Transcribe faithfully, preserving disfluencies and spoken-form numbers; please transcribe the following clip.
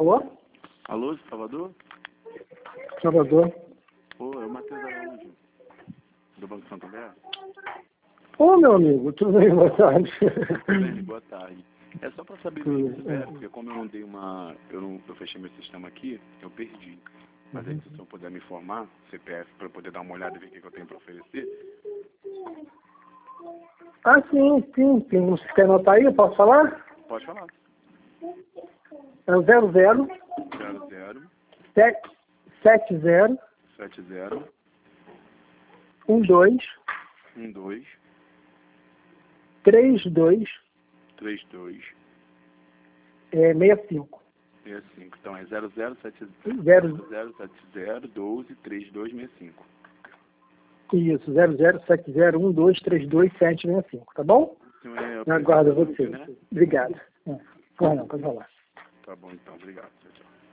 Alô? Alô, Salvador? Salvador. Ô, é o Matheus Araújo, do Banco Santander. Ô, meu amigo, tudo bem? Boa tarde. Tudo bem, boa tarde. É só para saber se tiver, porque como eu não dei uma... Eu, não, eu fechei meu sistema aqui, eu perdi. Mas aí, se o senhor puder me informar, C P F, para eu poder dar uma olhada e ver o que que eu tenho para oferecer. Ah, sim, sim. Tem, você quer anotar aí? Eu posso falar? Pode falar. É o zero zero zero zero sete zero sete zero um dois um dois três dois três dois é, seis cinco. seis cinco. Então é zero zero sete Zero, zero sete zero doze trinta e dois sessenta e cinco. isso, zero zero sete zero um dois três dois sete seis cinco, tá bom? Então é Eu aguardo apresentante, você. né? Obrigado. É. Pode não, pode falar. Tá bom, então. Obrigado. Tchau, tchau.